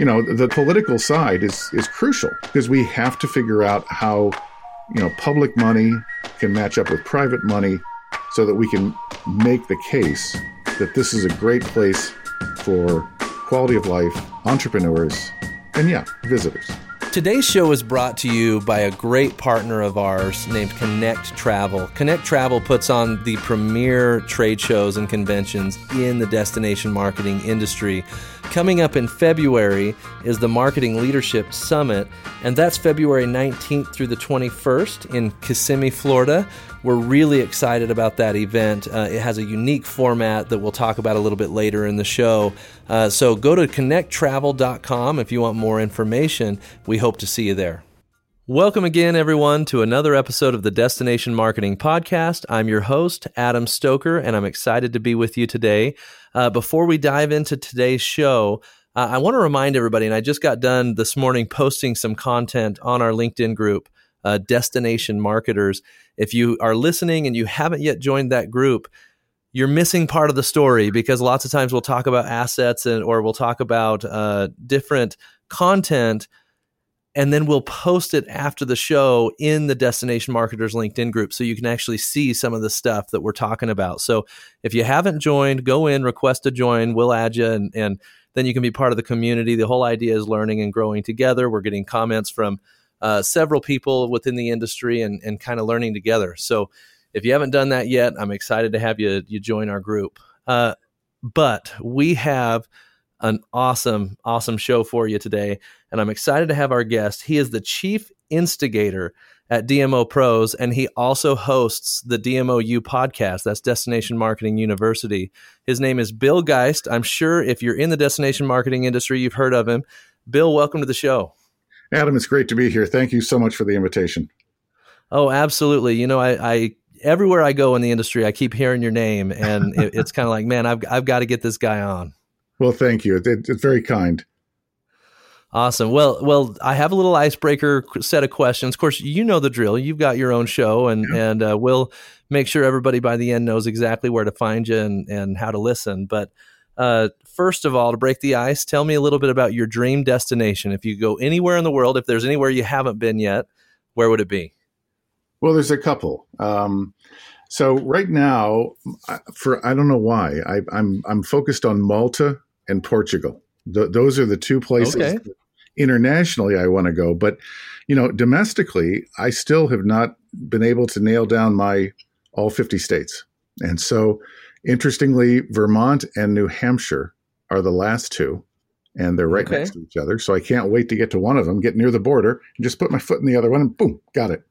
the political side is crucial because we have to figure out how, public money can match up with private money so that we can make the case that this is a great place for quality of life, entrepreneurs, and visitors. Today's show is brought to you by a great partner of ours named Connect Travel. Connect Travel puts on the premier trade shows and conventions in the destination marketing industry. Coming up in February is the Marketing Leadership Summit, and that's February 19th through the 21st in Kissimmee, Florida. We're really excited about that event. It has a unique format that we'll talk about a little bit later in the show. So go to connecttravel.com if you want more information. We hope to see you there. Welcome again, everyone, to another episode of the Destination Marketing Podcast. I'm your host, Adam Stoker, and I'm excited to be with you today. Before we dive into today's show, I want to remind everybody, and I just got done this morning posting some content on our LinkedIn group, Destination Marketers. If you are listening and you haven't yet joined that group, you're missing part of the story because lots of times we'll talk about assets or we'll talk about different content, and then we'll post it after the show in the Destination Marketers LinkedIn group so you can actually see some of the stuff that we're talking about. So if you haven't joined, go in, request to join, we'll add you, and then you can be part of the community. The whole idea is learning and growing together. We're getting comments from several people within the industry and kind of learning together. So if you haven't done that yet, I'm excited to have you join our group. But we have an awesome show for you today, and I'm excited to have our guest. He is the chief instigator at DMO Pros, and he also hosts the DMOU podcast. That's Destination Marketing University. His name is Bill Geist. I'm sure if you're in the destination marketing industry, you've heard of him. Bill, welcome to the show. Adam, it's great to be here. Thank you so much for the invitation. Oh, absolutely. I everywhere I go in the industry, I keep hearing your name, and it's kind of like, man, I've got to get this guy on. Well, thank you. It's very kind. Awesome. Well, I have a little icebreaker set of questions. Of course, you know the drill. You've got your own show, and we'll make sure everybody by the end knows exactly where to find you and how to listen. But first of all, to break the ice, tell me a little bit about your dream destination. If you go anywhere in the world, if there's anywhere you haven't been yet, where would it be? Well, there's a couple. So right now, I don't know why, I'm focused on Malta and Portugal. Those are the two places internationally I want to go. But, domestically, I still have not been able to nail down all 50 states. And so, interestingly, Vermont and New Hampshire are the last two, and they're right next to each other. So I can't wait to get to one of them, get near the border, and just put my foot in the other one, and boom, got it.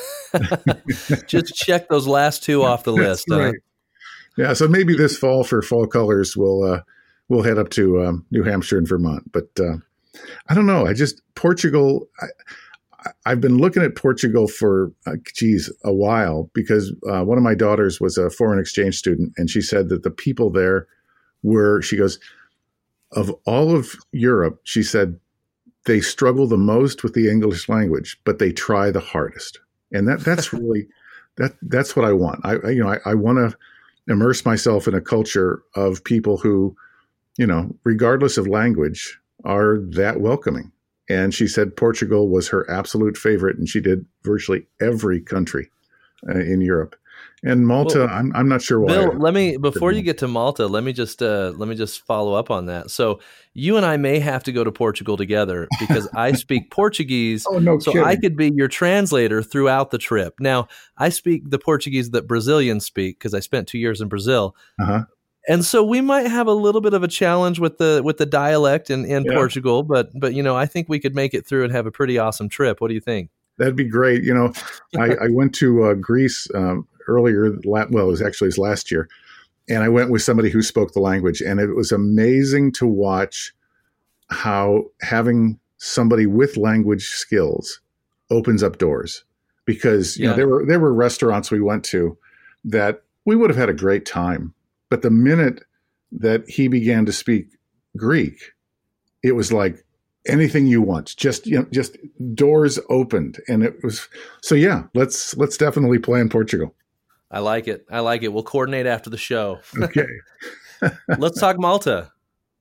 Just check those last two off the list. Right. Yeah, so maybe this fall for fall colors, we'll head up to New Hampshire and Vermont. But I don't know. Portugal. I've been looking at Portugal for a while because one of my daughters was a foreign exchange student, and she said that the people there she goes, of all of Europe, she said they struggle the most with the English language, but they try the hardest. And that's really that's what I want. I want to immerse myself in a culture of people who, regardless of language, are that welcoming. And she said Portugal was her absolute favorite, and she did virtually every country in Europe. And Malta, I'm not sure why. Bill, before you get to Malta, let me just follow up on that. So you and I may have to go to Portugal together because I speak Portuguese. Oh, no kidding. I could be your translator throughout the trip. Now, I speak the Portuguese that Brazilians speak because I spent 2 years in Brazil. Uh-huh. And so we might have a little bit of a challenge with the dialect in Portugal, but I think we could make it through and have a pretty awesome trip. What do you think? That'd be great. I went to Greece earlier. It was actually last year, and I went with somebody who spoke the language, and it was amazing to watch how having somebody with language skills opens up doors. Because there were restaurants we went to that we would have had a great time. But the minute that he began to speak Greek, it was like anything you want, just doors opened. And it was, so let's definitely plan Portugal. I like it. We'll coordinate after the show. Okay. Let's talk Malta.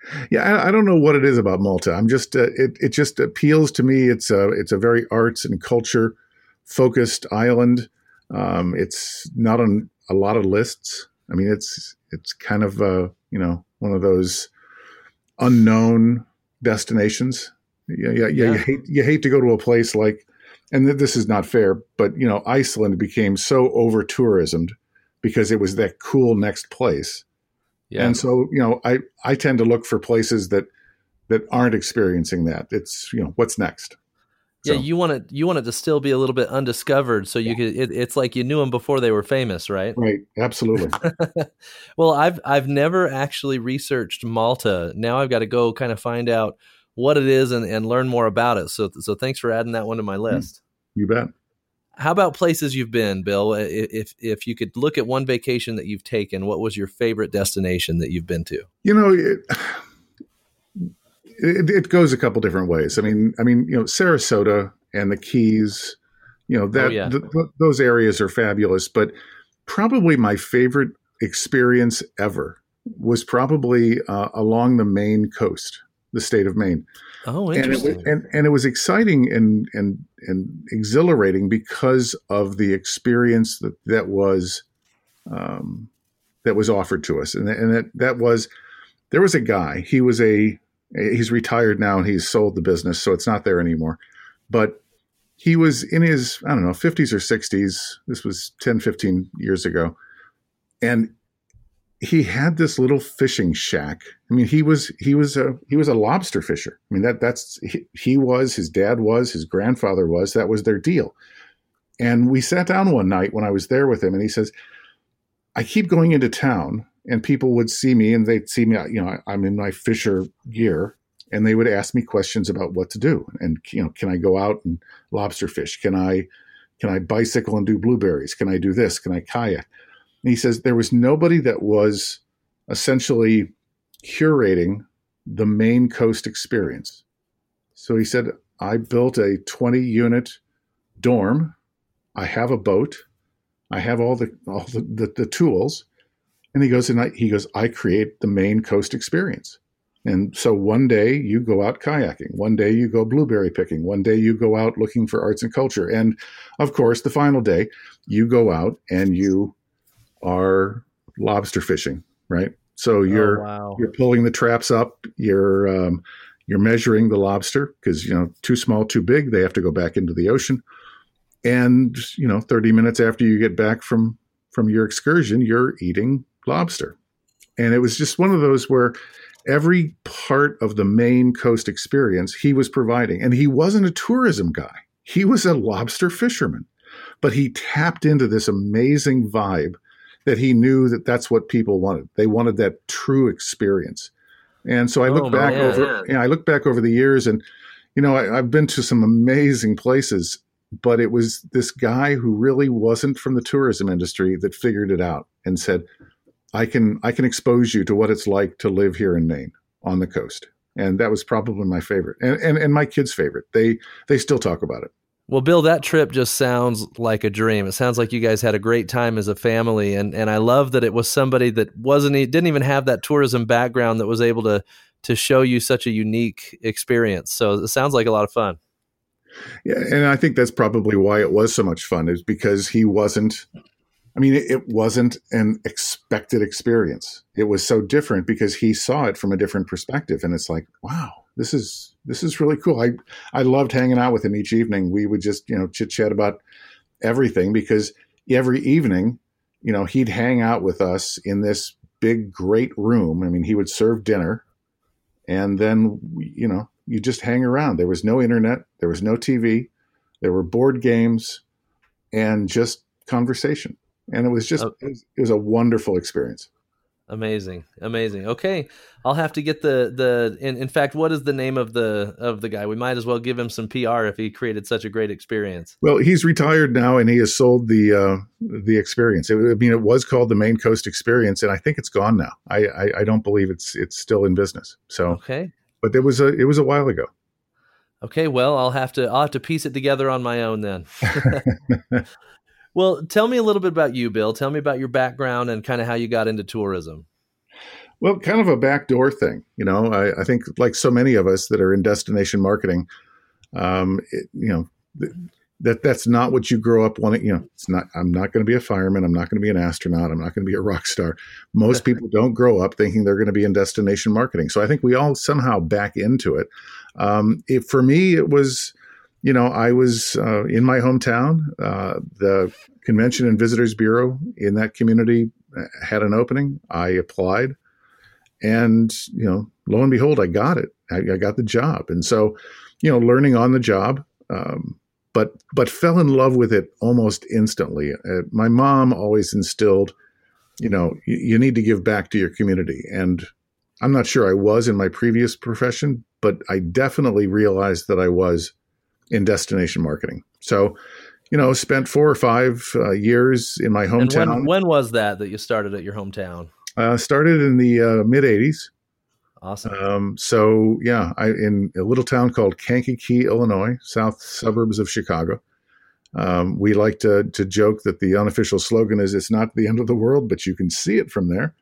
Yeah, I don't know what it is about Malta. I'm just it just appeals to me. It's a very arts and culture focused island. It's not on a lot of lists. I mean, it's kind of one of those unknown destinations. Yeah. You hate to go to a place like, and this is not fair, but Iceland became so over tourismed because it was that cool next place. Yeah. And so, I tend to look for places that aren't experiencing that. It's, what's next. So. Yeah, you want it to still be a little bit undiscovered, so you could. It's like you knew them before they were famous, right? Right, absolutely. Well, I've never actually researched Malta. Now I've got to go kind of find out what it is and learn more about it. So thanks for adding that one to my list. You bet. How about places you've been, Bill? If you could look at one vacation that you've taken, what was your favorite destination that you've been to? It goes a couple different ways. I mean, Sarasota and the Keys, those areas are fabulous. But probably my favorite experience ever was probably along the Maine coast, the state of Maine. Oh, interesting. And it was exciting and exhilarating because of the experience that was offered to us. And that was, there was a guy. He's retired now and he's sold the business, so it's not there anymore. But he was in his, 50s or 60s. This was 10, 15 years ago. And he had this little fishing shack. I mean, he was a lobster fisher. I mean, he was, his dad was, his grandfather was, that was their deal. And we sat down one night when I was there with him, and he says, I keep going into town and people would see me and they'd see me, I'm in my fisher gear, and they would ask me questions about what to do. And, can I go out and lobster fish? Can I bicycle and do blueberries? Can I do this? Can I kayak? And he says there was nobody that was essentially curating the Maine coast experience. So he said, I built a 20-unit dorm. I have a boat. I have all the tools. And he goes, I create the Maine coast experience. And so one day you go out kayaking, one day you go blueberry picking, one day you go out looking for arts and culture. And of course, the final day you go out and you are lobster fishing, right? So you're pulling the traps up, you're measuring the lobster because, too small, too big, they have to go back into the ocean. And, 30 minutes after you get back from your excursion, you're eating lobster. And it was just one of those where every part of the Maine coast experience he was providing. And he wasn't a tourism guy. He was a lobster fisherman. But he tapped into this amazing vibe that he knew that's what people wanted. They wanted that true experience. And so I look back over the years, and I've been to some amazing places, but it was this guy who really wasn't from the tourism industry that figured it out and said, I can expose you to what it's like to live here in Maine on the coast. And that was probably my favorite, and my kids' favorite. They still talk about it. Well, Bill, that trip just sounds like a dream. It sounds like you guys had a great time as a family, and I love that it was somebody that didn't even have that tourism background that was able to show you such a unique experience. So it sounds like a lot of fun. Yeah, and I think that's probably why it was so much fun, is because it wasn't an expected experience. It was so different because he saw it from a different perspective, and it's like, wow, this is really cool. I loved hanging out with him each evening. We would just, chit chat about everything, because every evening, he'd hang out with us in this big, great room. I mean, he would serve dinner, and then, you just hang around. There was no internet. There was no TV. There were board games and just conversation. And it was just, it was a wonderful experience. Amazing. Okay. I'll have to get in fact, what is the name of the guy? We might as well give him some PR if he created such a great experience. Well, he's retired now, and he has sold the experience. It was called the Maine Coast Experience, and I think it's gone now. I don't believe it's still in business. So, okay. But it was a while ago. Okay. Well, I'll have to piece it together on my own then. Well, tell me a little bit about you, Bill. Tell me about your background and kind of how you got into tourism. Well, kind of a backdoor thing. I think like so many of us that are in destination marketing, that's not what you grow up wanting. It's not. I'm not going to be a fireman. I'm not going to be an astronaut. I'm not going to be a rock star. Most people don't grow up thinking they're going to be in destination marketing. So I think we all somehow back into it. For me, it was, I was in my hometown. The Convention and Visitors Bureau in that community had an opening. I applied, and lo and behold, I got it. I got the job, and so learning on the job. But fell in love with it almost instantly. My mom always instilled, you need to give back to your community. And I'm not sure I was in my previous profession, but I definitely realized that I was in destination marketing. So, spent 4 or 5 years in my hometown. And when was that you started at your hometown? Started in the mid 80s. Awesome. I in a little town called Kankakee, Illinois, south suburbs of Chicago. We like to joke that the unofficial slogan is "It's not the end of the world, but you can see it from there."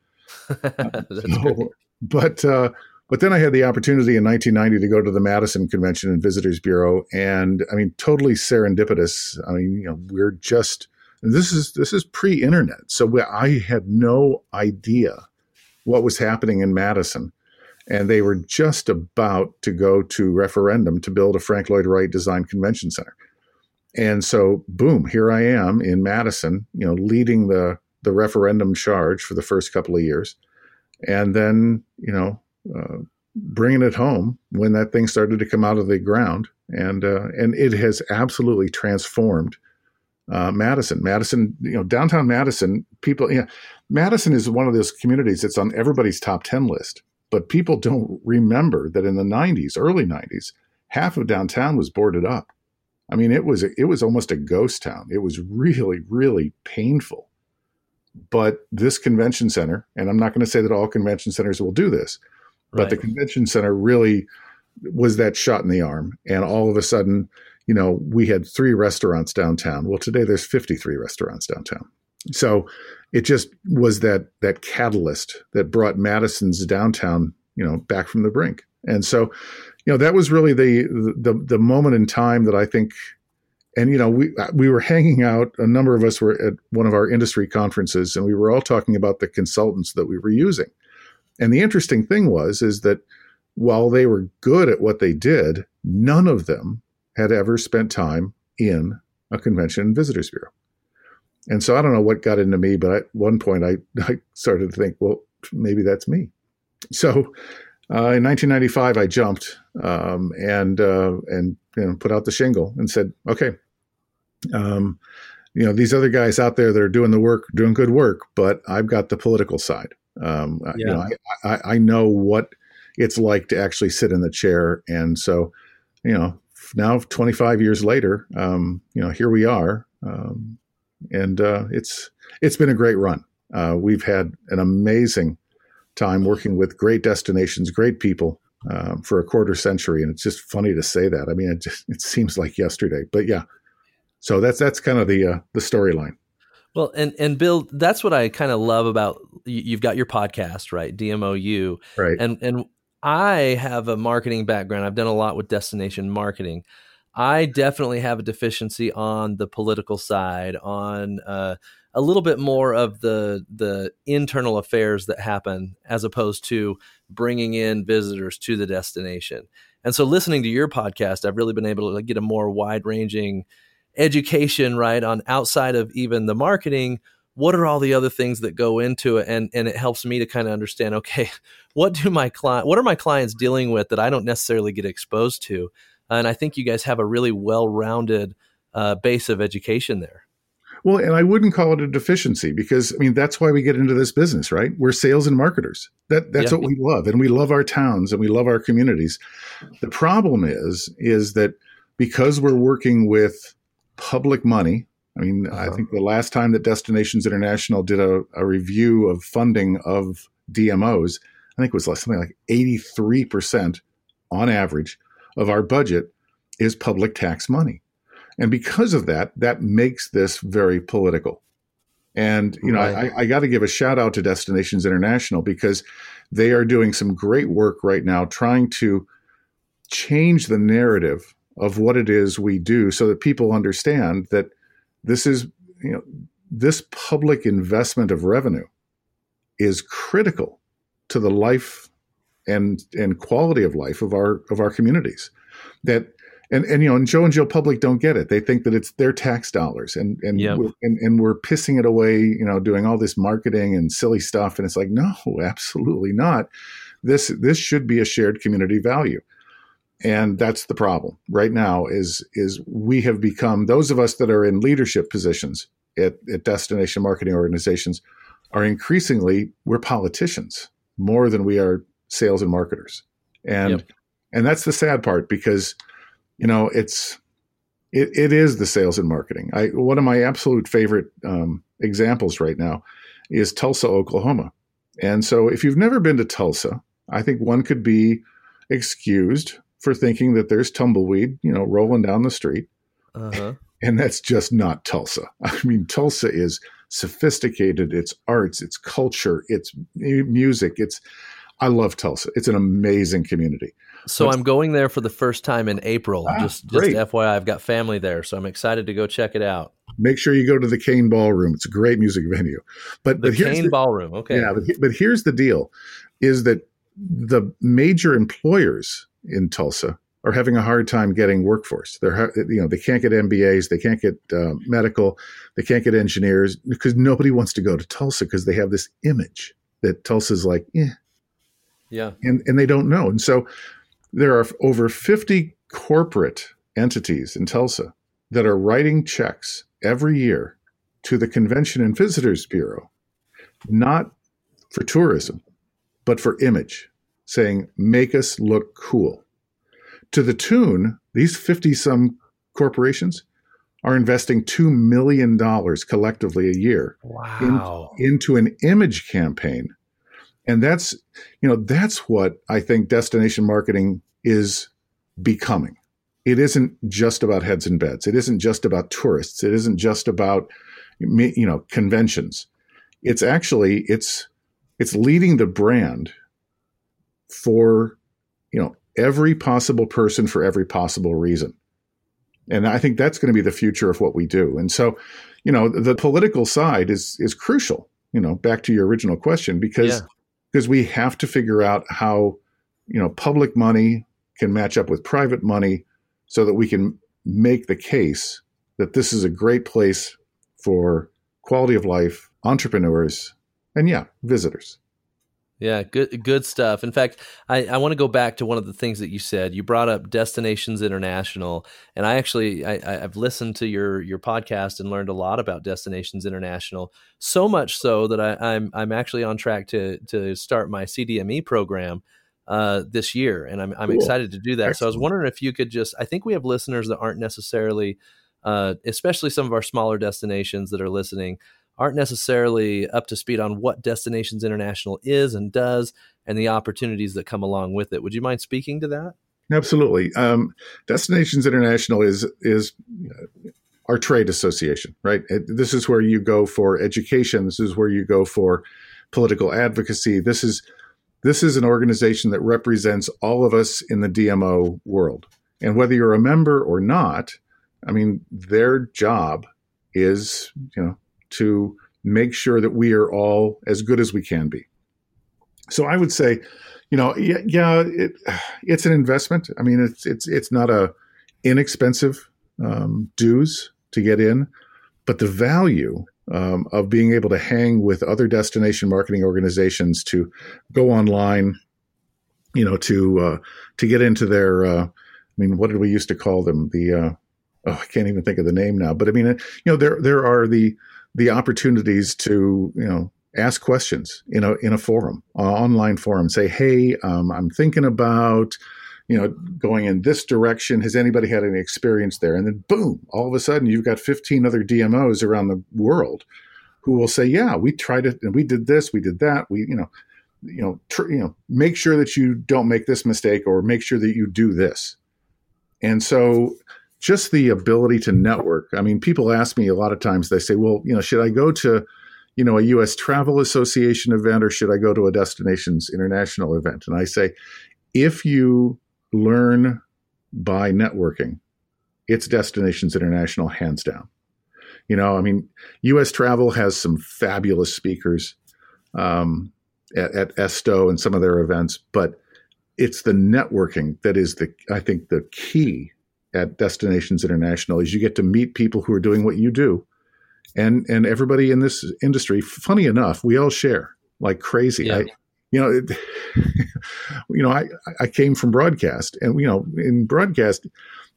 But then I had the opportunity in 1990 to go to the Madison Convention and Visitors Bureau, and totally serendipitous. We're just this is pre-internet, so I had no idea what was happening in Madison. And they were just about to go to referendum to build a Frank Lloyd Wright designed convention center. And so, boom, here I am in Madison, leading the referendum charge for the first couple of years. And then, bringing it home when that thing started to come out of the ground. And it has absolutely transformed Madison. Madison, downtown Madison, people, Madison is one of those communities that's on everybody's top 10 list. But people don't remember that in the 90s, early 90s, half of downtown was boarded up. It was almost a ghost town. It was really, really painful. But this convention center, and I'm not going to say that all convention centers will do this, but the convention center really was that shot in the arm. And all of a sudden, we had 3 restaurants downtown. Well, today there's 53 restaurants downtown. So it just was that catalyst that brought Madison's downtown, back from the brink. And so, that was really the moment in time that I think, and we were hanging out. A number of us were at one of our industry conferences, and we were all talking about the consultants that we were using. And the interesting thing is that while they were good at what they did, none of them had ever spent time in a convention and visitors bureau. And so I don't know what got into me, but at one point I started to think, well, maybe that's me. So in 1995, I jumped and put out the shingle and said, okay, these other guys out there that are doing the work, doing good work, but I've got the political side. I know what it's like to actually sit in the chair. And so, now 25 years later, here we are. And it's been a great run. We've had an amazing time working with great destinations, great people for a quarter century, and it's just funny to say that. It seems like yesterday, but yeah. So that's kind of the storyline. Well, and Bill, that's what I kind of love about you've got your podcast, right? DMOU, right? And I have a marketing background. I've done a lot with destination marketing. I definitely have a deficiency on the political side, on a little bit more of the internal affairs that happen as opposed to bringing in visitors to the destination. And so listening to your podcast, I've really been able to get a more wide-ranging education, right, on outside of even the marketing, what are all the other things that go into it? And it helps me to kind of understand, okay, what are my clients dealing with that I don't necessarily get exposed to? And I think you guys have a really well-rounded base of education there. Well, and I wouldn't call it a deficiency because, that's why we get into this business, right? We're sales and marketers. That's what we love. And we love our towns and we love our communities. The problem is that because we're working with public money, I think the last time that Destinations International did a review of funding of DMOs, I think it was something like 83% on average of our budget is public tax money. And because of that makes this very political. And, you know, Right. I got to give a shout out to Destinations International because they are doing some great work right now trying to change the narrative of what it is we do so that people understand that this is, you know, this public investment of revenue is critical to the life and quality of life of our communities. That and you know, and Joe and Jill Public don't get it. They think that it's their tax dollars, and Yep. we're pissing it away, you know, doing all this marketing and silly stuff. And it's like, no, absolutely not. This should be a shared community value. And that's the problem right now is we have become, those of us that are in leadership positions at destination marketing organizations are increasingly, we're politicians more than we are sales and marketers. And Yep. and that's the sad part because, you know, it is the sales and marketing. One of my absolute favorite examples right now is Tulsa, Oklahoma. And so if you've never been to Tulsa, I think one could be excused for thinking that there's tumbleweed, you know, rolling down the street. Uh-huh. And that's just not Tulsa. I mean, Tulsa is sophisticated. It's arts, it's culture, it's music. I love Tulsa. It's an amazing community. So I'm going there for the first time in April. Just great. FYI, I've got family there, so I'm excited to go check it out. Make sure you go to the Kane Ballroom. It's a great music venue. But here's Kane Ballroom, okay. Yeah, but here's the deal, is that the major employers in Tulsa are having a hard time getting workforce. They can't get MBAs, they can't get medical, they can't get engineers because nobody wants to go to Tulsa because they have this image that Tulsa's like, Yeah. and they don't know. And so there are over 50 corporate entities in Tulsa that are writing checks every year to the Convention and Visitors Bureau, not for tourism, but for image, saying, make us look cool. To the tune, these 50-some corporations are investing $2 million collectively a year into an image campaign. And that's what I think destination marketing is becoming. It isn't just about heads and beds. It isn't just about tourists. It isn't just about, you know, conventions. It's actually, it's leading the brand for, you know, every possible person for every possible reason. And I think that's going to be the future of what we do. And so, you know, the political side is crucial, you know, back to your original question, because we have to figure out how, you know, public money can match up with private money so that we can make the case that this is a great place for quality of life, entrepreneurs, and visitors. Yeah, good stuff. In fact, I want to go back to one of the things that you said. You brought up Destinations International, and I've listened to your podcast and learned a lot about Destinations International. So much so that I'm actually on track to start my CDME program this year, and I'm Cool. excited to do that. Excellent. So I was wondering if you could I think we have listeners that aren't necessarily, especially some of our smaller destinations that are listening, aren't necessarily up to speed on what Destinations International is and does and the opportunities that come along with it. Would you mind speaking to that? Absolutely. Destinations International is our trade association, right? This is where you go for education. This is where you go for political advocacy. This is an organization that represents all of us in the DMO world. And whether you're a member or not, I mean, their job is, you know, to make sure that we are all as good as we can be. So I would say, you know, it's an investment. I mean, it's not a inexpensive dues to get in, but the value of being able to hang with other destination marketing organizations, to go online, you know, to get into their, I mean, what did we used to call them? I can't even think of the name now. But I mean, you know, there are the opportunities to, you know, ask questions in a forum, online forum. Say, hey, I'm thinking about, you know, going in this direction. Has anybody had any experience there? And then boom, all of a sudden you've got 15 other DMOs around the world who will say, yeah, we tried it and we did this, we did that. We, make sure that you don't make this mistake, or make sure that you do this. And so just the ability to network. I mean, people ask me a lot of times, they say, well, you know, should I go to, a U.S. Travel Association event, or should I go to a Destinations International event? And I say, if you learn by networking, it's Destinations International, hands down. U.S. Travel has some fabulous speakers at Esto and some of their events, but it's the networking that is I think the key at Destinations International. Is you get to meet people who are doing what you do. And everybody in this industry, funny enough, we all share like crazy. Yeah. I came from broadcast, and in broadcast,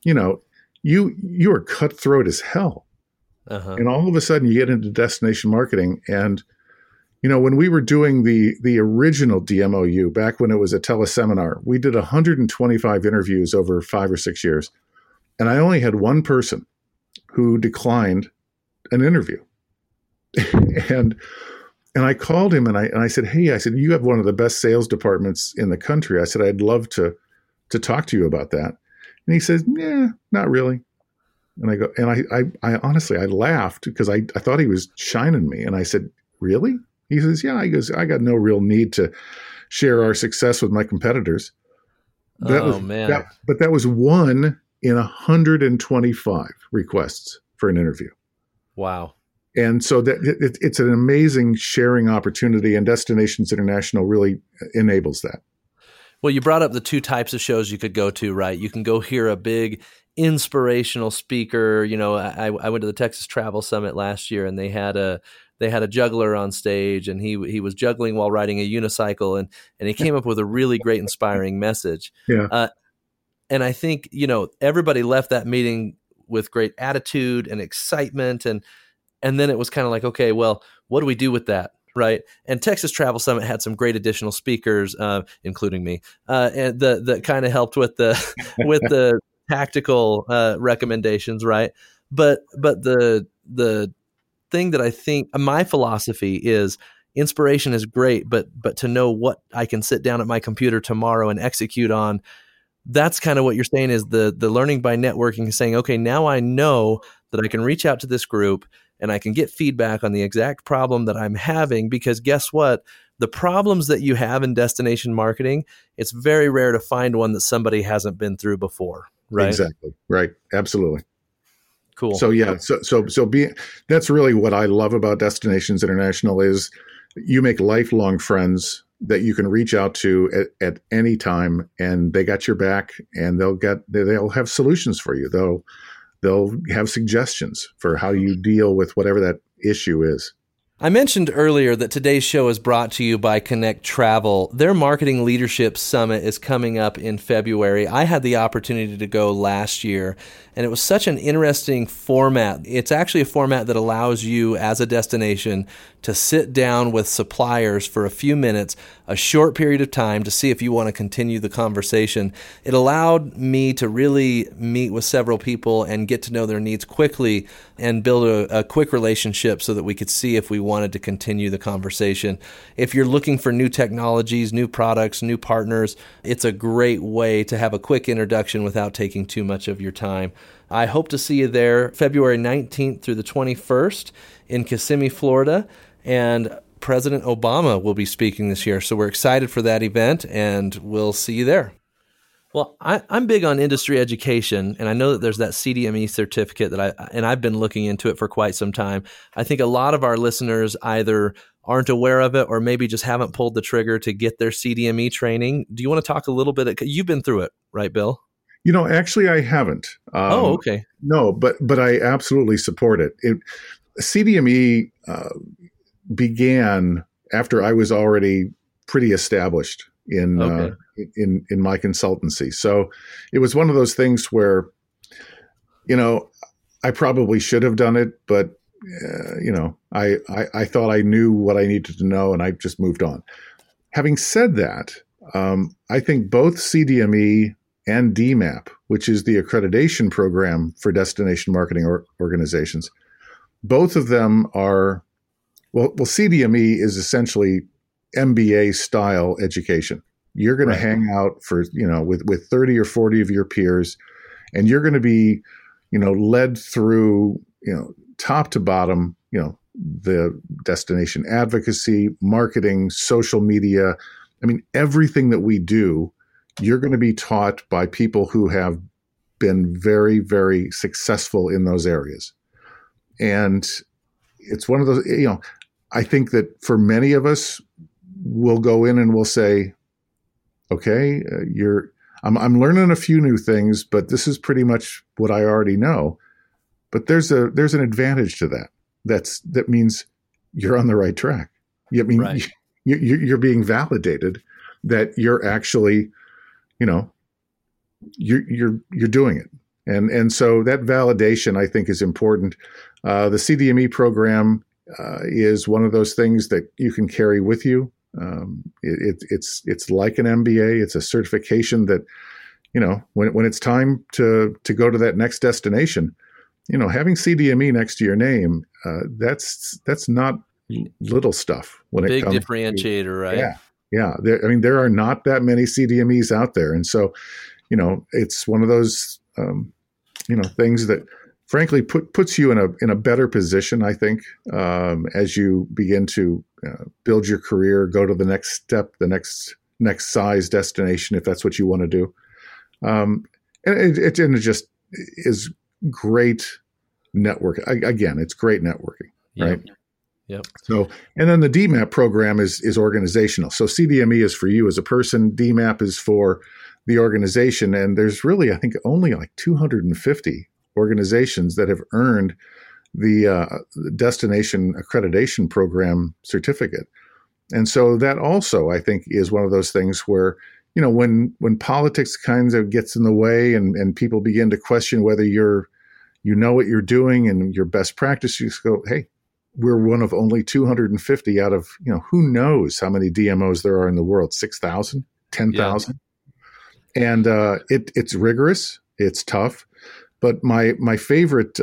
you are cutthroat as hell. Uh-huh. And all of a sudden, you get into destination marketing, and when we were doing the original DMOU back when it was a teleseminar, we did 125 interviews over 5 or 6 years, and I only had one person who declined an interview. and I called him and I said, hey, you have one of the best sales departments in the country. I said, I'd love to talk to you about that. And he says, yeah, not really. And I go, and I honestly, I laughed because I thought he was shining me. And I said, really? He says, yeah. He goes, I got no real need to share our success with my competitors. Man. But that was one in 125 requests for an interview. Wow. And so it's an amazing sharing opportunity, and Destinations International really enables that. Well, you brought up the 2 types of shows you could go to, right? You can go hear a big inspirational speaker. I went to the Texas Travel Summit last year, and they had a juggler on stage, and he was juggling while riding a unicycle, and he came up with a really great, inspiring message. Yeah. And I think, everybody left that meeting with great attitude and excitement. And then it was kind of like, okay, well, what do we do with that? Right. And Texas Travel Summit had some great additional speakers, including me, and that kind of helped with the tactical recommendations. Right. But the thing that I think my philosophy is, inspiration is great, but to know what I can sit down at my computer tomorrow and execute on, that's kind of what you're saying is the learning by networking, saying, okay, now I know that I can reach out to this group and I can get feedback on the exact problem that I'm having, because guess what? The problems that you have in destination marketing, it's very rare to find one that somebody hasn't been through before, right? Exactly. Right. Absolutely. Cool. So yeah, that's really what I love about Destinations International is you make lifelong friends that you can reach out to at any time, and they got your back, and they'll have solutions for you. They'll have suggestions for how you deal with whatever that issue is. I mentioned earlier that today's show is brought to you by Connect Travel. Their Marketing Leadership Summit is coming up in February. I had the opportunity to go last year, and it was such an interesting format. It's actually a format that allows you as a destination to sit down with suppliers for a few minutes, a short period of time, to see if you want to continue the conversation. It allowed me to really meet with several people and get to know their needs quickly and build a quick relationship so that we could see if we wanted to continue the conversation. If you're looking for new technologies, new products, new partners, it's a great way to have a quick introduction without taking too much of your time. I hope to see you there February 19th through the 21st in Kissimmee, Florida. And President Obama will be speaking this year. So we're excited for that event, and we'll see you there. Well, I'm big on industry education, and I know that there's that CDME certificate I've been looking into it for quite some time. I think a lot of our listeners either aren't aware of it or maybe just haven't pulled the trigger to get their CDME training. Do you want to talk a little bit? You've been through it, right, Bill? Actually, I haven't. Okay. No, but I absolutely support it. CDME began after I was already pretty established in my consultancy. So it was one of those things where, I probably should have done it, but I thought I knew what I needed to know, and I just moved on. Having said that, I think both CDME and DMAP, which is the accreditation program for destination marketing organizations, both of them are, well, CDME is essentially MBA style education. You're going to hang out for, with 30 or 40 of your peers, and you're going to be, led through, top to bottom, the destination advocacy, marketing, social media. I mean, everything that we do, you're going to be taught by people who have been very, very successful in those areas. And it's one of those, I think that for many of us, we'll go in and we'll say, okay, I'm learning a few new things, but this is pretty much what I already know. But there's an advantage to that. That means you're on the right track. I mean, right. You're being validated that you're actually, you're doing it. And so that validation, I think, is important. The CDME program is one of those things that you can carry with you. It's like an MBA. It's a certification that, when it's time to go to that next destination, having CDME next to your name, that's not little stuff. When big it comes differentiator, to, right? Yeah. There are not that many CDMEs out there, and so, it's one of those, things that, frankly, puts you in a better position, I think, as you begin to build your career, go to the next step, the next size destination, if that's what you want to do. And it just is great network. Again, it's great networking, right? Yep. So, and then the DMAP program is organizational. So CDME is for you as a person. DMAP is for the organization. And there's really, I think, only like 250 organizations that have earned the Destination Accreditation Program certificate. And so that also, I think, is one of those things where, when politics kind of gets in the way and people begin to question whether you know what you're doing and your best practice, you just go, hey, we're one of only 250 out of, who knows how many DMOs there are in the world, 6,000, 10,000. Yeah. And it's rigorous, it's tough. But my favorite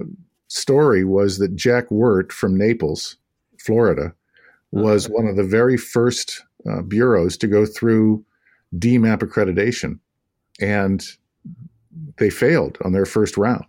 story was that Jack Wirt from Naples, Florida, was one of the very first bureaus to go through DMAP accreditation, and they failed on their first round.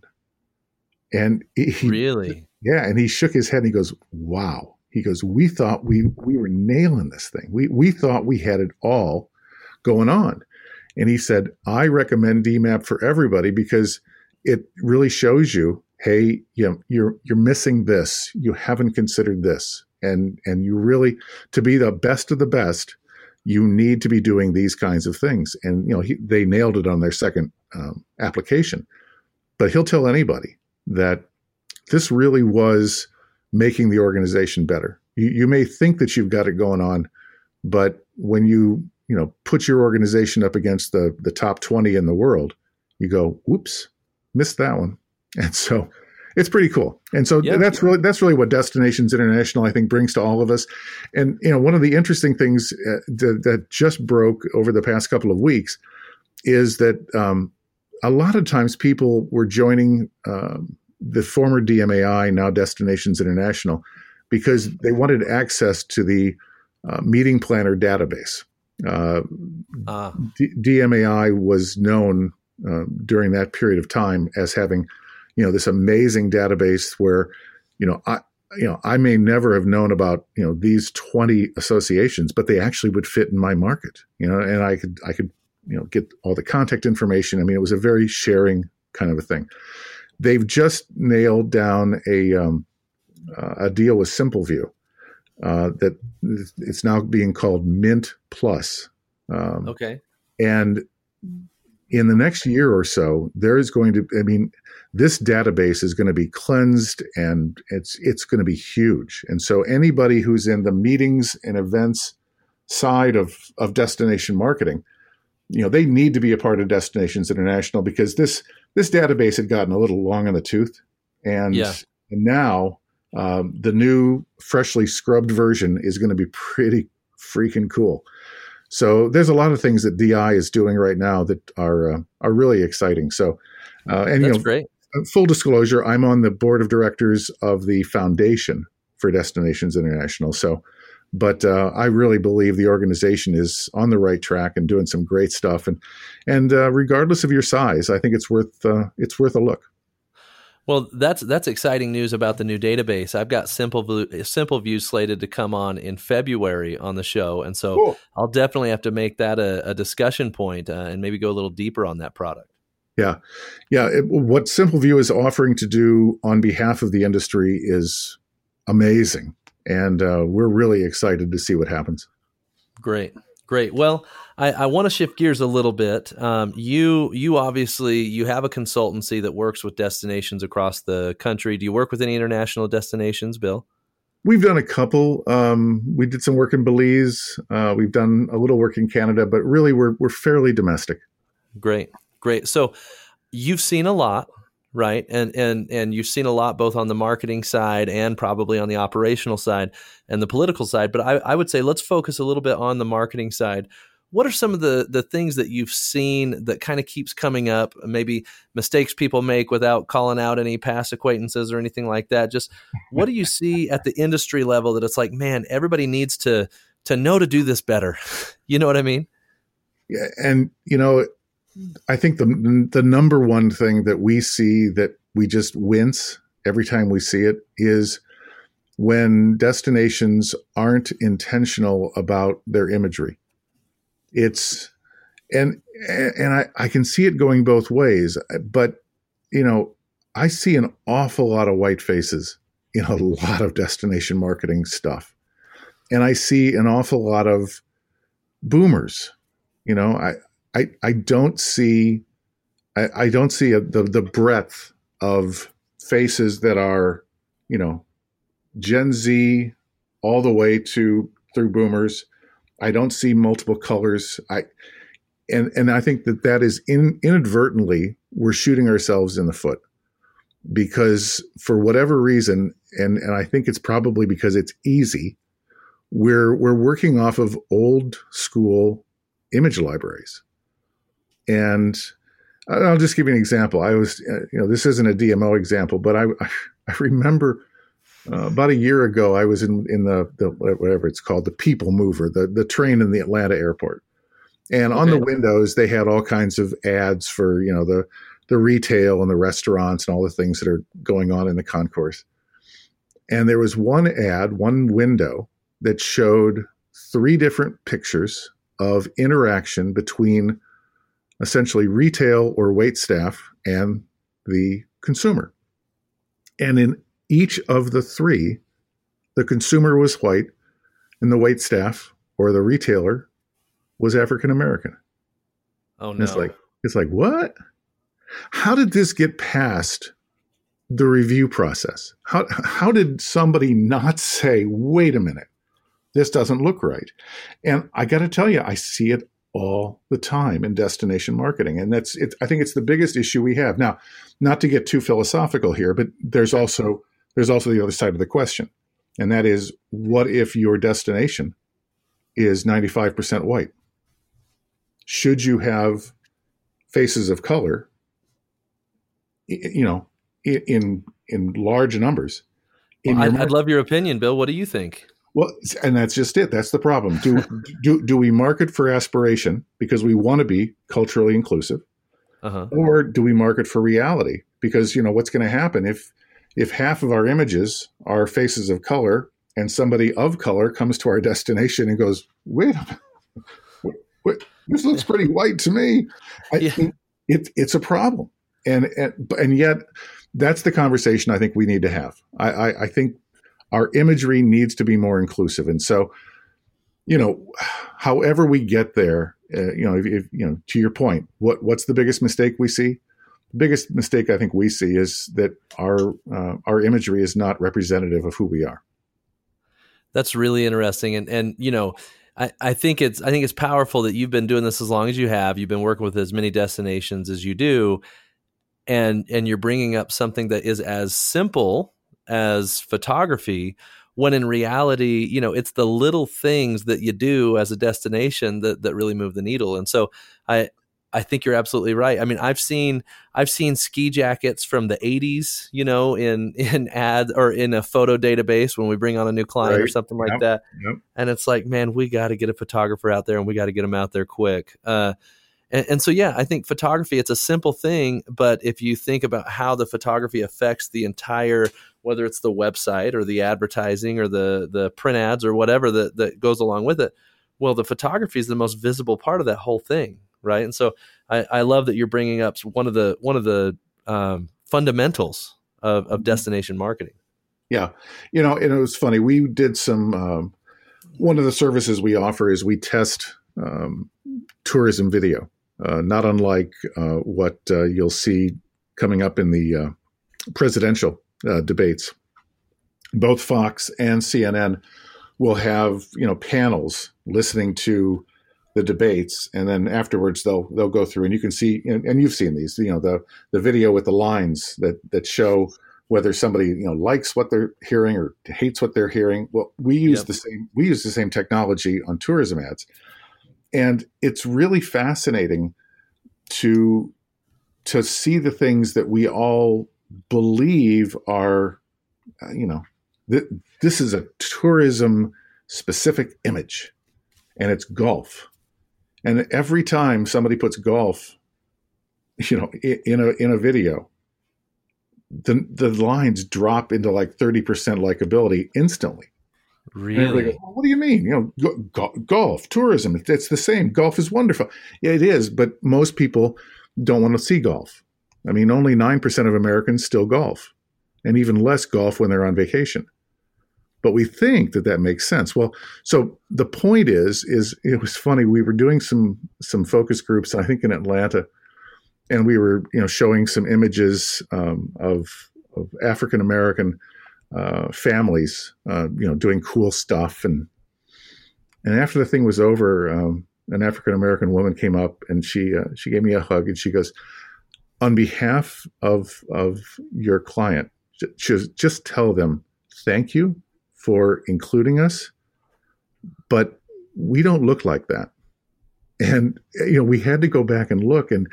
And he really, and he shook his head and he goes, "Wow!" He goes, "We thought we were nailing this thing. We thought we had it all going on." And he said, "I recommend DMAP for everybody because it really shows you, hey, you're missing this. You haven't considered this, and you really, to be the best of the best, you need to be doing these kinds of things." And they nailed it on their second application. But he'll tell anybody that this really was making the organization better. You may think that you've got it going on, but when you put your organization up against the top 20 in the world, you go, "Whoops, missed that one." And so it's pretty cool. And so that's really what Destinations International, I think, brings to all of us. And one of the interesting things that just broke over the past couple of weeks is that a lot of times people were joining the former DMAI, now Destinations International, because they wanted access to the meeting planner database. DMAI was known during that period of time as having, this amazing database where, I may never have known about, these 20 associations, but they actually would fit in my market, and I could, get all the contact information. I mean, it was a very sharing kind of a thing. They've just nailed down a deal with SimpleView that it's now being called Mint Plus. Okay. And in the next year or so, there is going to, this database is going to be cleansed, and it's going to be huge. And so anybody who's in the meetings and events side of destination marketing, they need to be a part of Destinations International, because this database had gotten a little long in the tooth. And now the new freshly scrubbed version is going to be pretty freaking cool. So there's a lot of things that DI is doing right now that are really exciting. So, and that's great. Full disclosure, I'm on the board of directors of the Foundation for Destinations International. So, but I really believe the organization is on the right track and doing some great stuff. And regardless of your size, I think it's worth a look. Well, that's exciting news about the new database. I've got Simple View slated to come on in February on the show, and so Cool. I'll definitely have to make that a discussion point and maybe go a little deeper on that product. Yeah. Yeah. What Simple View is offering to do on behalf of the industry is amazing. And we're really excited to see what happens. Great. Well, I want to shift gears a little bit. You obviously, you have a consultancy that works with destinations across the country. Do you work with any international destinations, Bill? We've done a couple. We did some work in Belize. We've done a little work in Canada, but really we're fairly domestic. Great. So you've seen a lot, right? And you've seen a lot both on the marketing side and probably on the operational side and the political side. But I would say let's focus a little bit on the marketing side. What are some of the things that you've seen that kind of keeps coming up? Maybe mistakes people make without calling out any past acquaintances or anything like that. Just what do you see at the industry level that it's like, man, everybody needs to know to do this better? You know what I mean? Yeah, and I think the number one thing that we see that we just wince every time we see it is when destinations aren't intentional about their imagery. And I can see it going both ways, but I see an awful lot of white faces in a lot of destination marketing stuff. And I see an awful lot of boomers. I don't see the breadth of faces that are, Gen Z all the way through boomers. I don't see multiple colors. And I think that is inadvertently we're shooting ourselves in the foot, because for whatever reason, and I think it's probably because it's easy, we're working off of old school image libraries. And I'll just give you an example. I was, this isn't a DMO example, but I remember about a year ago, I was in the whatever it's called, the People Mover, the train in the Atlanta airport. And on the windows, they had all kinds of ads for, the retail and the restaurants and all the things that are going on in the concourse. And there was one window that showed 3 different pictures of interaction between essentially retail or wait staff and the consumer. And in each of the 3, the consumer was white and the wait staff or the retailer was African American. Oh no. And it's like, what? How did this get past the review process? How did somebody not say, wait a minute, this doesn't look right? And I got to tell you, I see it all the time in destination marketing. And I think it's the biggest issue we have. Now, not to get too philosophical here, but there's also the other side of the question. And that is, what if your destination is 95% white? Should you have faces of color, in large numbers? I'd love your opinion, Bill. What do you think? Well, and that's just it. That's the problem. Do we market for aspiration because we want to be culturally inclusive, or do we market for reality? Because what's going to happen if half of our images are faces of color, and somebody of color comes to our destination and goes, "Wait a minute, this looks pretty white to me." It's a problem, and yet that's the conversation I think we need to have. I think our imagery needs to be more inclusive. And so, however we get there, if to your point, what's the biggest mistake we see? The biggest mistake I think we see is that our imagery is not representative of who we are. That's really interesting. And I think it's powerful that you've been doing this as long as you have. You've been working with as many destinations as you do, and you're bringing up something that is as simple as photography, when in reality, it's the little things that you do as a destination that really move the needle. And so I think you're absolutely right. I mean, I've seen ski jackets from the 80s, in ad or in a photo database when we bring on a new client or something like that. Yep. And it's like, man, we got to get a photographer out there and we got to get them out there quick. And so, yeah, I think photography, it's a simple thing, but if you think about how the photography affects the entire, whether it's the website or the advertising or the print ads or whatever that goes along with it, well, the photography is the most visible part of that whole thing, right? And so I love that you're bringing up one of the fundamentals of destination marketing. Yeah. And it was funny. We did some, one of the services we offer is we test tourism video, not unlike what you'll see coming up in the presidential debates. Both Fox and CNN will have, panels listening to the debates, and then afterwards they'll go through, and you can see, and you've seen these, the video with the lines that show whether somebody likes what they're hearing or hates what they're hearing. Well, we use the same technology on tourism ads, and it's really fascinating to see the things that we all believe are, this is a tourism specific image, and it's golf. And every time somebody puts golf, in a video, the lines drop into like 30% likability instantly. Really? Goes, well, what do you mean? Golf, tourism, it's the same. Golf is wonderful. Yeah, it is, but most people don't want to see golf. I mean, only 9% of Americans still golf, and even less golf when they're on vacation. But we think that makes sense. Well, so the point is it was funny. We were doing some focus groups, I think in Atlanta, and we were, showing some images of African American families, doing cool stuff. And after the thing was over, an African American woman came up and she gave me a hug, and she goes, "On behalf of your client, just tell them thank you for including us, but we don't look like that." And, we had to go back and look, and,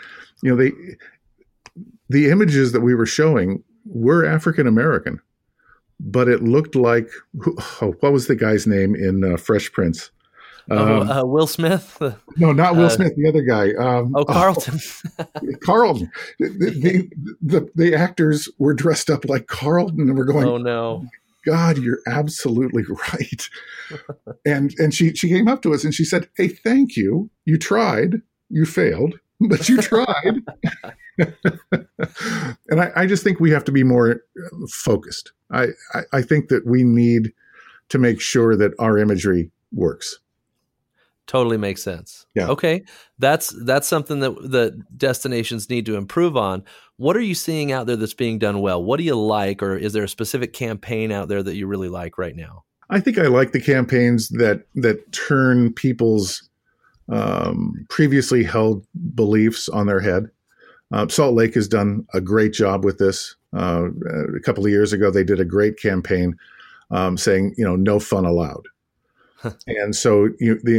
the images that we were showing were African-American, but it looked like, what was the guy's name in Fresh Prince? Will Smith? No, not Will Smith, the other guy. Carlton. Carlton. The actors were dressed up like Carlton, and we're going, oh no. God, you're absolutely right. And she came up to us and she said, "Hey, thank you. You tried. You failed, but you tried." And I just think we have to be more focused. I think that we need to make sure that our imagery works. Totally makes sense. Yeah. Okay. That's something that destinations need to improve on. What are you seeing out there that's being done well? What do you like, or is there a specific campaign out there that you really like right now? I think I like the campaigns that turn people's previously held beliefs on their head. Salt Lake has done a great job with this. A couple of years ago, they did a great campaign saying, no fun allowed. And so,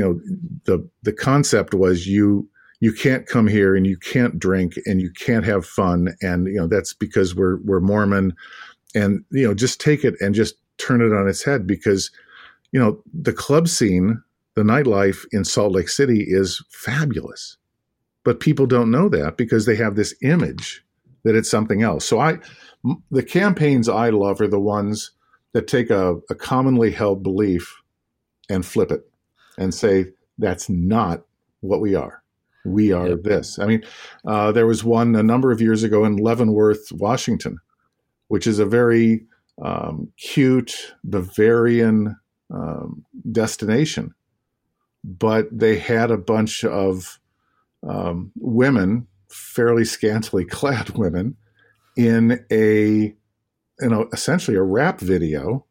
the concept was you can't come here and you can't drink and you can't have fun. And, that's because we're Mormon, and, just take it and just turn it on its head, because, the club scene, the nightlife in Salt Lake City is fabulous, but people don't know that because they have this image that it's something else. So the campaigns I love are the ones that take a commonly held belief and flip it and say, that's not what we are. We are this. I mean, there was one a number of years ago in Leavenworth, Washington, which is a very cute Bavarian destination. But they had a bunch of women, fairly scantily clad women, in essentially a rap video,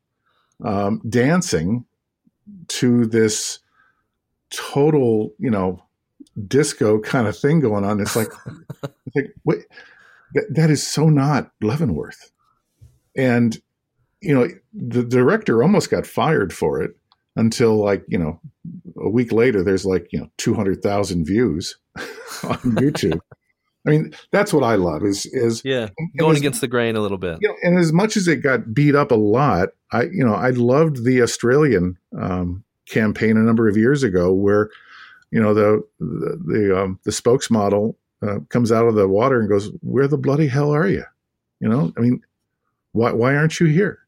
dancing to this total, disco kind of thing going on. It's like, wait, that is so not Leavenworth. And, the director almost got fired for it until a week later, there's 200,000 views on YouTube. I mean, that's what I love is going against the grain a little bit. And as much as it got beat up a lot, I loved the Australian campaign a number of years ago where the spokesmodel comes out of the water and goes, "Where the bloody hell are you?" I mean, why aren't you here?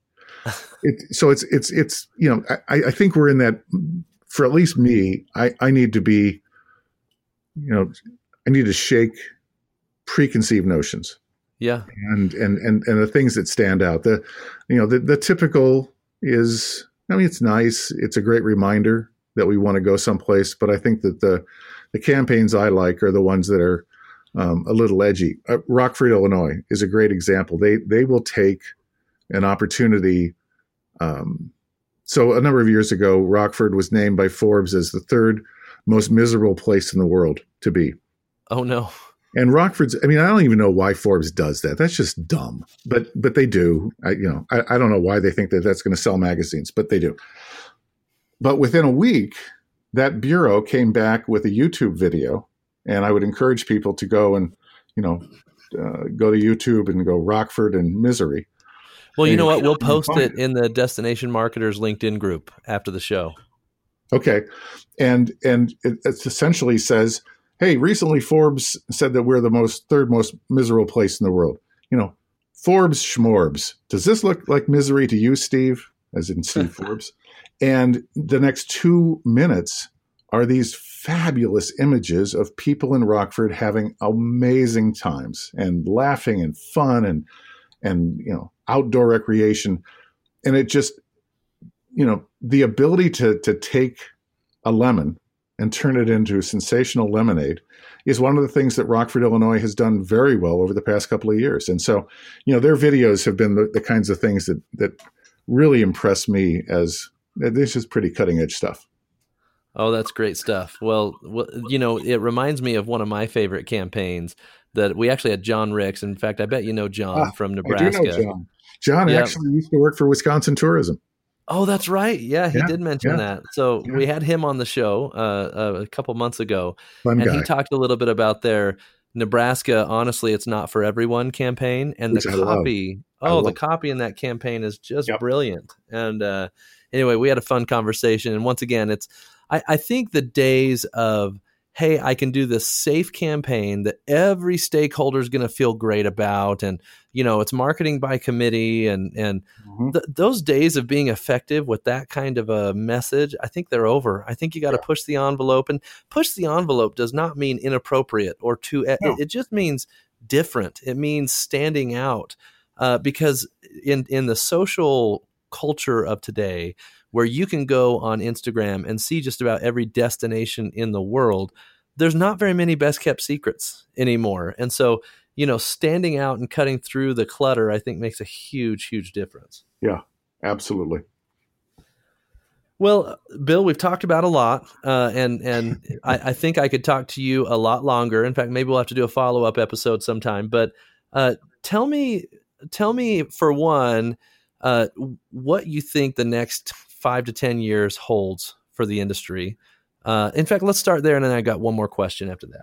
It's I think we're in that. For at least me, I need to be, I need to shake preconceived notions. Yeah. And the things that stand out. The typical is, I mean, it's nice. It's a great reminder that we want to go someplace. But I think that the campaigns I like are the ones that are a little edgy. Rockford, Illinois is a great example. They will take an opportunity. So a number of years ago, Rockford was named by Forbes as the third most miserable place in the world to be. Oh, no. And Rockford's, I mean, I don't even know why Forbes does that. That's just dumb. But they do. I don't know why they think that that's going to sell magazines, but they do. But within a week, that bureau came back with a YouTube video. And I would encourage people to go and, go to YouTube and go Rockford and misery. Well, you know what? We'll post it in the Destination Marketers LinkedIn group after the show. Okay. And it essentially says, hey, recently Forbes said that we're the third most miserable place in the world. Forbes schmorbs. Does this look like misery to you, Steve? As in Steve Forbes. And the next 2 minutes are these fabulous images of people in Rockford having amazing times and laughing and fun and outdoor recreation. And it just, the ability to take a lemon and turn it into sensational lemonade is one of the things that Rockford, Illinois has done very well over the past couple of years. And so, their videos have been the kinds of things that really impress me as this is pretty cutting edge stuff. Oh, that's great stuff. Well, it reminds me of one of my favorite campaigns that we actually had John Ricks. In fact, I bet you know John from Nebraska. I do know John. John actually used to work for Wisconsin Tourism. Oh, that's right. Yeah, he did mention that. So we had him on the show a couple months ago. Fun guy. He talked a little bit about their Nebraska, honestly, it's not for everyone campaign. And the copy in that campaign is just brilliant. And anyway, we had a fun conversation. And once again, I think the days of, hey, I can do this safe campaign that every stakeholder is going to feel great about. And, it's marketing by committee and those days of being effective with that kind of a message, I think they're over. I think you got to push the envelope, and push the envelope does not mean inappropriate or too, it just means different. It means standing out because in the social culture of today, where you can go on Instagram and see just about every destination in the world, there's not very many best kept secrets anymore. And so, standing out and cutting through the clutter, I think makes a huge, huge difference. Yeah, absolutely. Well, Bill, we've talked about a lot, and I think I could talk to you a lot longer. In fact, maybe we'll have to do a follow-up episode sometime. But tell me for one, what you think the next 5 to 10 years holds for the industry. In fact, let's start there, and then I got one more question after that.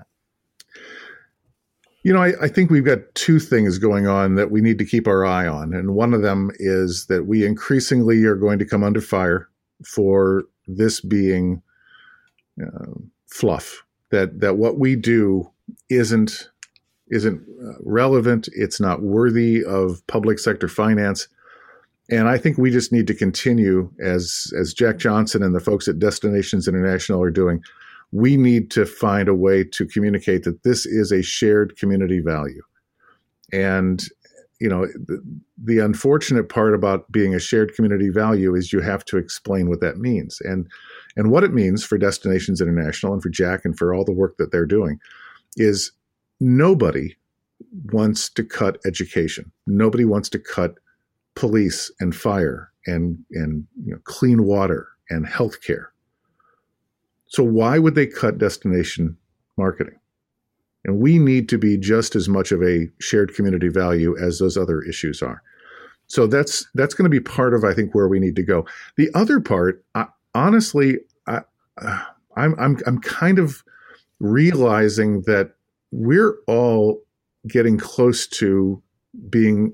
I think we've got two things going on that we need to keep our eye on. And one of them is that we increasingly are going to come under fire for this being fluff, that what we do isn't relevant. It's not worthy of public sector finance. And I think we just need to continue, as Jack Johnson and the folks at Destinations International are doing, we need to find a way to communicate that this is a shared community value. And, the unfortunate part about being a shared community value is you have to explain what that means. And what it means for Destinations International and for Jack and for all the work that they're doing is nobody wants to cut education. Nobody wants to cut police and fire and clean water and healthcare. So why would they cut destination marketing? And we need to be just as much of a shared community value as those other issues are. So that's going to be part of, I think, where we need to go. The other part, honestly, I'm kind of realizing that we're all getting close to being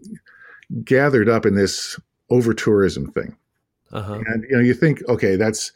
gathered up in this over tourism thing. And you think, okay, that's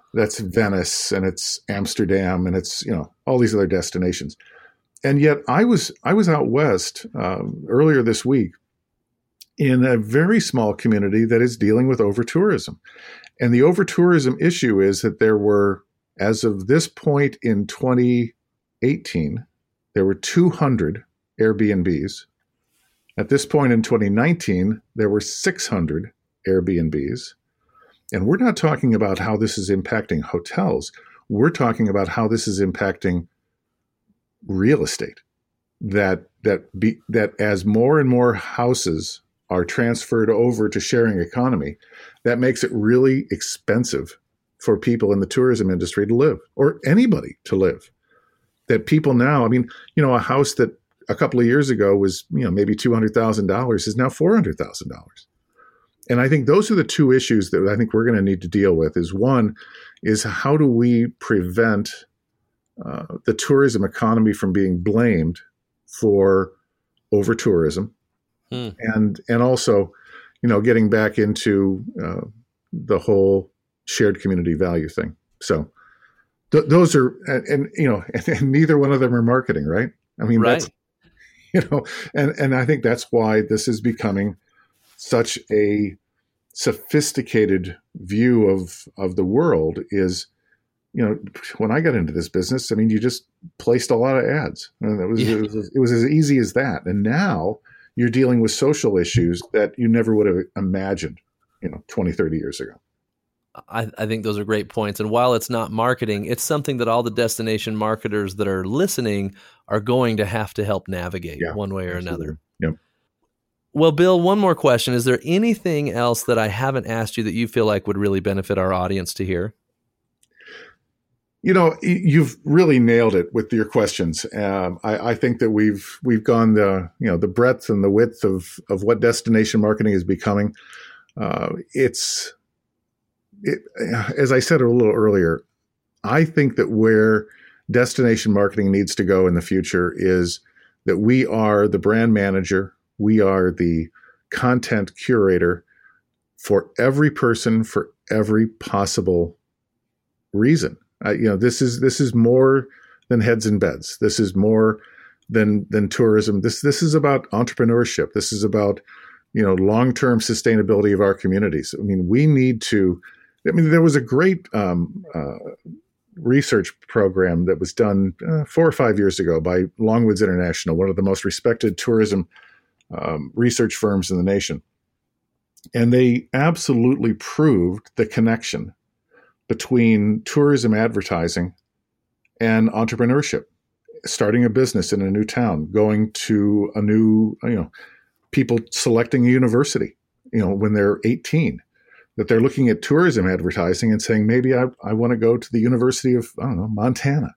That's Venice and it's Amsterdam and it's, all these other destinations. And yet I was out west earlier this week in a very small community that is dealing with over-tourism. And the over-tourism issue is that there were, as of this point in 2018, there were 200 Airbnbs. At this point in 2019, there were 600 Airbnbs. And we're not talking about how this is impacting hotels. We're talking about how this is impacting real estate. That as more and more houses are transferred over to sharing economy, that makes it really expensive for people in the tourism industry to live, or anybody to live. That people now, a house that a couple of years ago was, maybe $200,000 is now $400,000. And I think those are the two issues that I think we're going to need to deal with. Is one is how do we prevent the tourism economy from being blamed for over tourism, and also, getting back into the whole shared community value thing. So those are, and neither one of them are marketing, right? Right. That's, and I think that's why this is becoming such a sophisticated view of the world. Is, when I got into this business, you just placed a lot of ads, and it was as easy as that. And now you're dealing with social issues that you never would have imagined, 20, 30 years ago. I think those are great points. And while it's not marketing, it's something that all the destination marketers that are listening are going to have to help navigate one way or another. Yep. Well, Bill, one more question. Is there anything else that I haven't asked you that you feel like would really benefit our audience to hear? You've really nailed it with your questions. I think that we've gone the breadth and the width of what destination marketing is becoming. As I said a little earlier, I think that where destination marketing needs to go in the future is that we are the brand manager, we are the content curator for every person for every possible reason. This is more than heads and beds. This is more than tourism. This is about entrepreneurship. This is about long-term sustainability of our communities. We need to. There was a great research program that was done 4 or 5 years ago by Longwoods International, one of the most respected tourism research firms in the nation, and they absolutely proved the connection between tourism advertising and entrepreneurship. Starting a business in a new town, going to a new, people selecting a university, when they're 18, that they're looking at tourism advertising and saying, maybe I want to go to the University of, Montana.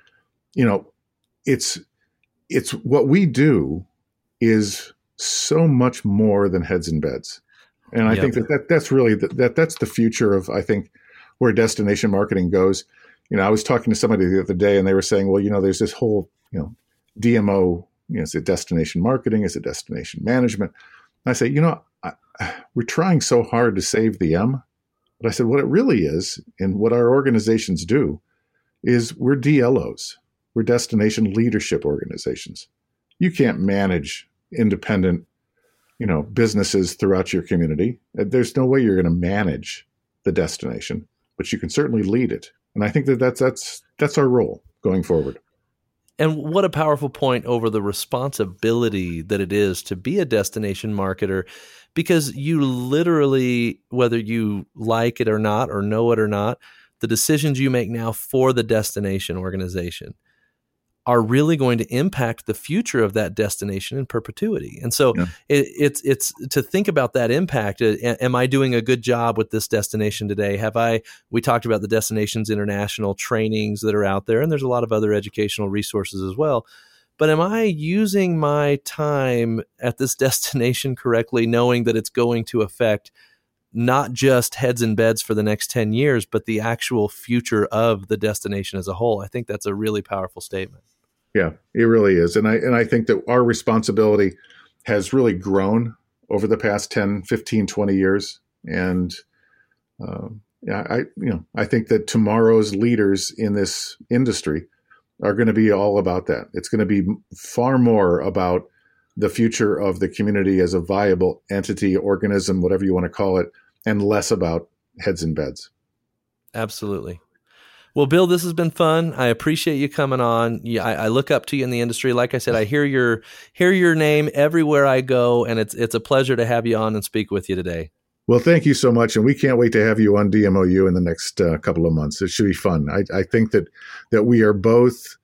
It's what we do is so much more than heads and beds. And I think that's really, that's the future of, I think, where destination marketing goes. I was talking to somebody the other day and they were saying, well, there's this whole, DMO, is it destination marketing? Is it destination management? And I say, we're trying so hard to save the M. But I said, what it really is, and what our organizations do, is we're DLOs. We're destination leadership organizations. You can't manage independent, businesses throughout your community. There's no way you're going to manage the destination, but you can certainly lead it. And I think that's our role going forward. And what a powerful point over the responsibility that it is to be a destination marketer, because you literally, whether you like it or not, or know it or not, the decisions you make now for the destination organization are really going to impact the future of that destination in perpetuity. And so it's to think about that impact. Am I doing a good job with this destination today? We talked about the Destinations International trainings that are out there, and there's a lot of other educational resources as well. But am I using my time at this destination correctly, knowing that it's going to affect not just heads and beds for the next 10 years, but the actual future of the destination as a whole? I think that's a really powerful statement. Yeah, it really is. And I think that our responsibility has really grown over the past 10, 15, 20 years. And I think that tomorrow's leaders in this industry are going to be all about that. It's going to be far more about the future of the community as a viable entity, organism, whatever you want to call it, and less about heads in beds. Absolutely. Well, Bill, this has been fun. I appreciate you coming on. I look up to you in the industry. Like I said, I hear your name everywhere I go, and it's a pleasure to have you on and speak with you today. Well, thank you so much, and we can't wait to have you on DMOU in the next couple of months. It should be fun. I think that we are both,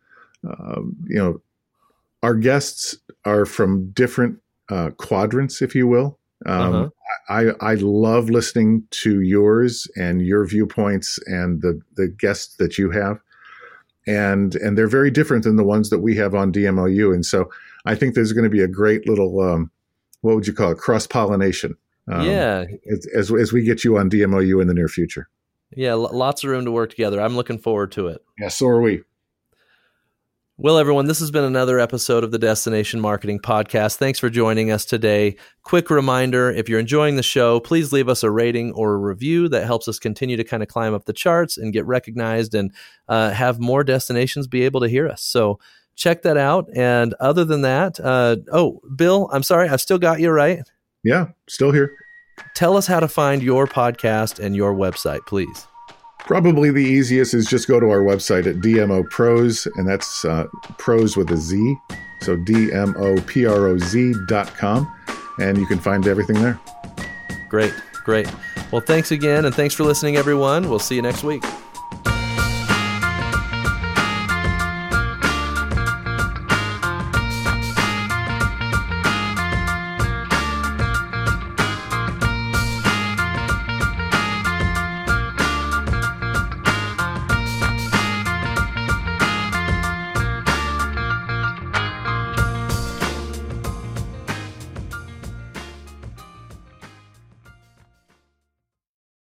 our guests are from different quadrants, if you will. I love listening to yours and your viewpoints and the guests that you have, and they're very different than the ones that we have on DMOU. And so I think there's going to be a great little, what would you call it, cross-pollination. As we get you on DMOU in the near future. Yeah, lots of room to work together. I'm looking forward to it. Yeah, so are we. Well, everyone, this has been another episode of the Destination Marketing Podcast. Thanks for joining us today. Quick reminder, if you're enjoying the show, please leave us a rating or a review. That helps us continue to kind of climb up the charts and get recognized and have more destinations be able to hear us. So check that out. And other than that, Bill, I'm sorry, I've still got you, right? Yeah, still here. Tell us how to find your podcast and your website, please. Probably the easiest is just go to our website at DMO Pros, and that's pros with a Z, so DMOPROZ.com, and you can find everything there. Great. Well, thanks again, and thanks for listening, everyone. We'll see you next week.